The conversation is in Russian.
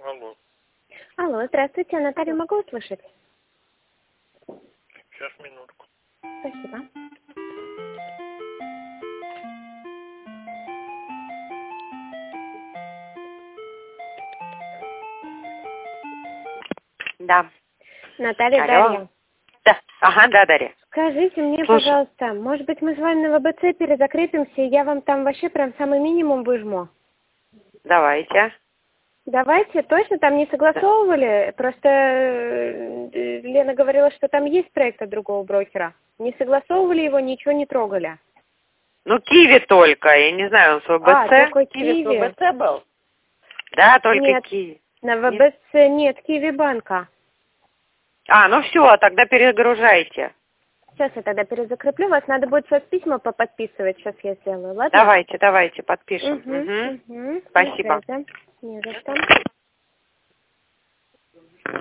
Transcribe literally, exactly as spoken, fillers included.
Алло. Алло, здравствуйте, Наталью могу услышать? Сейчас, минутку. Спасибо. Да. Наталья, Алло. Дарья. Да. Ага, да, Дарья. Скажите мне, Слушай. пожалуйста, может быть, мы с вами на ВБЦ перезакрепимся, и я вам там вообще прям самый минимум выжму? Давайте. Давайте, точно там не согласовывали? Просто э, Лена говорила, что там есть проект от другого брокера. Не согласовывали его, ничего не трогали. Ну, Киви только, я не знаю, он с ВБЦ. А, только Киви Киви? с ВБЦ был? Да, только Нет, Киви. на ВБЦ нет, нет Киви банка. А, ну все, тогда перегружайте. Сейчас я тогда перезакреплю вас. Надо будет сейчас письма поподписывать. Сейчас я сделаю, ладно? Давайте, давайте, подпишем. Угу, Угу. угу. Спасибо. Не за что.